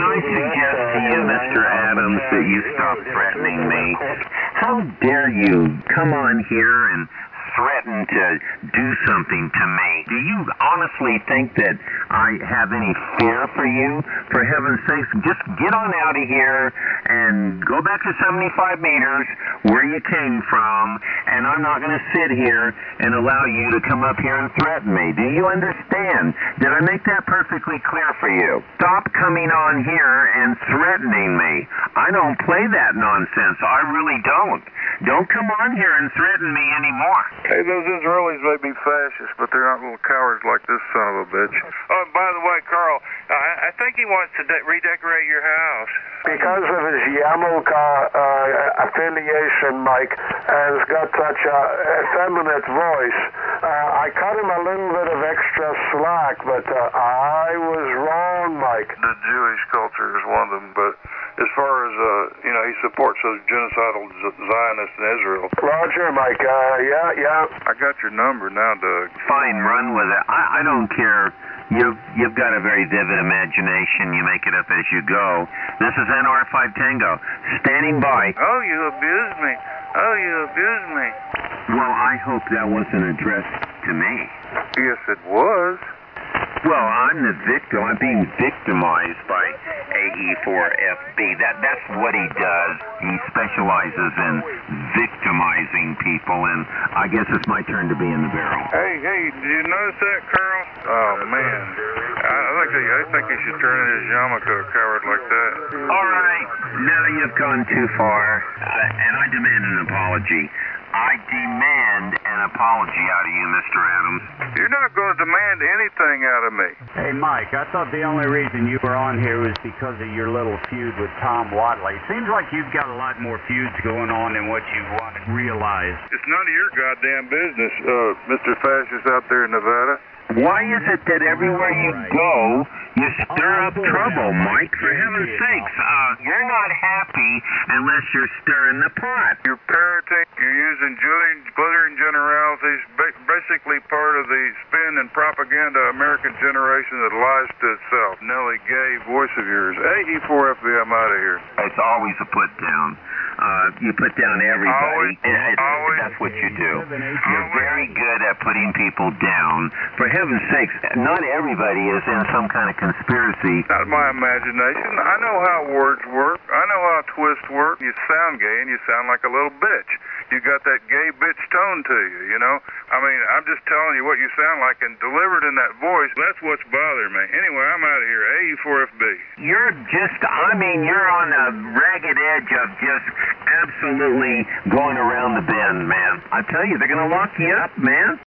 I suggest to you, Mr. Adams, that you stop threatening me? How dare you come on here and threaten to do something to me? Do you honestly think that I have any fear for you? For heaven's sakes, just get on out of here and go back to 75 meters where you came from, and I'm not going to sit here and allow you to come up here and threaten me. Do you understand? Did I make that perfectly clear for you? Stop coming on here and threatening me. I don't play that nonsense. I really don't. Don't come on here and threaten me anymore. Hey, those Israelis may be fascists, but they're not little cowards like this son of a bitch. Oh, by the way, Carl, I think he wants to redecorate your house. Because of his Yamulka affiliation, Mike, and has got such a effeminate voice, I cut him a little bit of extra slack, but I was wrong, Mike. The Jewish culture is one of them, but as far as, he supports those genocidal Zionists in Israel. Roger, Mike. Yeah. I got your number now, Doug. Fine, run with it. I don't care. You've got a very vivid imagination. You make it up as you go. This is NR5 Tango, standing by. Oh, you abused me. Well, I hope that wasn't addressed to me. Yes, it was. Well, I'm the victim. I'm being victimized by AE4FB. That's what he does. He specializes in victimizing people, and I guess it's my turn to be in the barrel. Hey, did you notice that, Carl? Oh, man. I think he should turn in his yarmulke, a coward like that. All right. Now you've gone too far, and I demand an apology. I demand an apology out of you, Mr. Adams. You're not going to demand anything out of me. Hey, Mike, I thought the only reason you were on here was because of your little feud with Tom Wadley. Seems like you've got a lot more feuds going on than what you want to realize. It's none of your goddamn business, Mr. Fascist out there in Nevada. Why is it that everywhere you go, you stir up trouble, Mike? For heaven's sakes, you're not happy unless you're stirring the pot. You're parroting, you're using glittering generalities, basically part of the spin and propaganda American generation that lies to itself. Nellie Gay, voice of yours. AE4FB, I'm out of here. It's always a put down. You put down everybody. Always. That's what you do. You're very good at putting people down. For heaven's sakes, not everybody is in some kind of conspiracy. Not my imagination. I know how words work. I know how twists work. You sound gay and you sound like a little bitch. You got that gay bitch tone to you, you know? I mean, I'm just telling you what you sound like, and delivered in that voice, that's what's bothering me. Anyway, I'm out of here. AE4FB. You're on a ragged edge of just absolutely going around the bend, man. I tell you, they're going to lock you up, man.